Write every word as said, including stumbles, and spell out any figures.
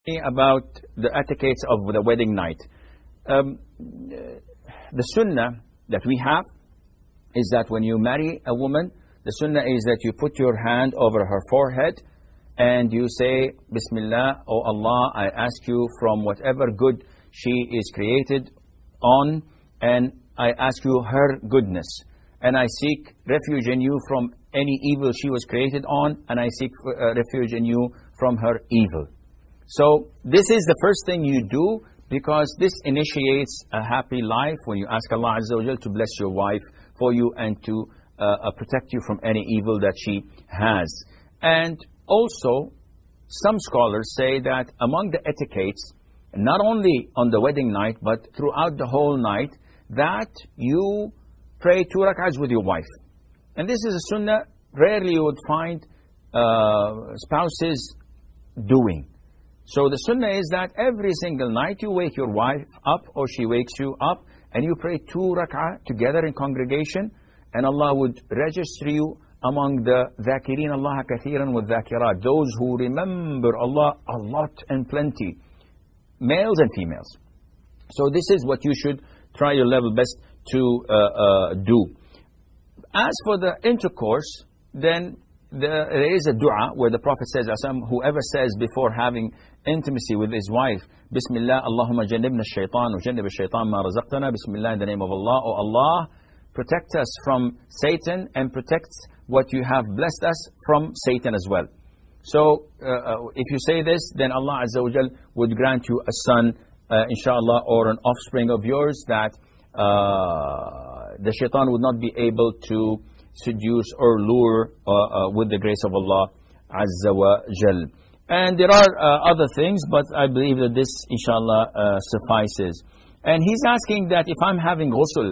About the etiquettes of the wedding night. Um, the sunnah that we have is that when you marry a woman, the sunnah is that you put your hand over her forehead and you say, Bismillah, O Allah, I ask you from whatever good she is created on, and I ask you her goodness. And I seek refuge in you from any evil she was created on, and I seek uh, refuge in you from her evil. So this is the first thing you do, because this initiates a happy life when you ask Allah Azza wa Jal to bless your wife for you and to uh, uh, protect you from any evil that she has. And also, some scholars say that among the etiquettes, not only on the wedding night, but throughout the whole night, that you pray two rak'ahs with your wife. And this is a sunnah rarely you would find uh, spouses doing. So the sunnah is that every single night you wake your wife up, or she wakes you up, and you pray two rak'ah together in congregation, and Allah would register you among the ذاكرين Allah كثيرا والذاكرات, those who remember Allah a lot and plenty, males and females. So this is what you should try your level best to uh, uh, do. As for the intercourse, then the, there is a dua where the Prophet says, whoever says before having intimacy with his wife, Bismillah, Allahumma jannibna shaitan wa jannib shaitan ma razaqtana, Bismillah, in the name of Allah, O Allah, protect us from Satan and protect what you have blessed us from Satan as well. So uh, if you say this, then Allah Azza wa Jal would grant you a son, uh, inshallah, or an offspring of yours that uh, the shaitan would not be able to seduce or lure uh, uh, with the grace of Allah Azza wa Jal. And there are uh, other things, but I believe that this, inshallah, uh, suffices. And he's asking that if I'm having ghusl